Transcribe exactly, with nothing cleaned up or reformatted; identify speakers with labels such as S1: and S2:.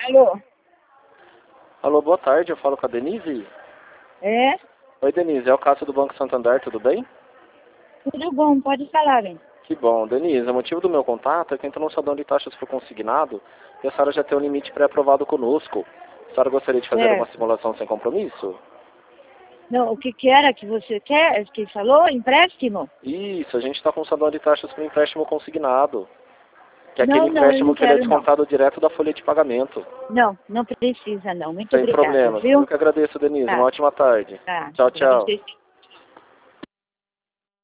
S1: Alô?
S2: Alô, boa tarde, eu falo com a Denise?
S1: É?
S2: Oi, Denise, é o Cássio do Banco Santander, tudo bem?
S1: Tudo bom, pode falar, hein?
S2: Que bom. Denise, o motivo do meu contato é que entrou no salão de taxas por consignado e a senhora já tem um limite pré-aprovado conosco. A senhora gostaria de fazer uma
S1: Certo.
S2: simulação sem compromisso?
S1: Não, o que que era que você quer, que falou? Empréstimo?
S2: Isso, a gente está com um salão de taxas para empréstimo consignado. Que é aquele
S1: Não, não, eu
S2: empréstimo
S1: não
S2: que ele é
S1: quero, não.
S2: descontado direto da folha de pagamento.
S1: Não, não precisa, não. Muito
S2: Sem
S1: obrigada,
S2: problemas.
S1: viu?
S2: Eu que agradeço, Denise. Uma
S1: Tá,
S2: ótima tarde.
S1: tá.
S2: Tchau,
S1: Pra
S2: tchau.
S1: você.